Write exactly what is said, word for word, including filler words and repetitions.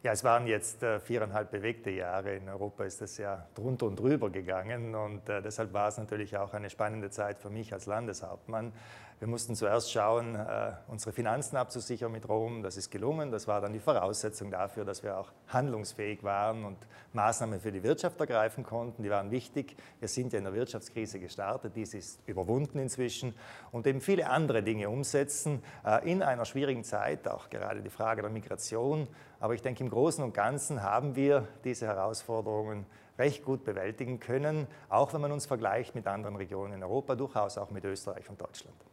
Ja, es waren jetzt äh, viereinhalb bewegte Jahre. In Europa ist das ja drunter und drüber gegangen und äh, deshalb war es natürlich auch eine spannende Zeit für mich als Landeshauptmann. Wir mussten zuerst schauen, äh, unsere Finanzen abzusichern mit Rom. Das ist gelungen. Das war dann die Voraussetzung dafür, dass wir auch handlungsfähig waren und Maßnahmen für die Wirtschaft ergreifen konnten. Die waren wichtig. Wir sind ja in der Wirtschaftskrise gestartet. Dies ist überwunden inzwischen und eben viele andere Dinge umsetzen äh, in einer schwierigen Zeit, auch gerade die Frage der Migration. Aber ich denke, im Großen und Ganzen haben wir diese Herausforderungen recht gut bewältigen können, auch wenn man uns vergleicht mit anderen Regionen in Europa, durchaus auch mit Österreich und Deutschland.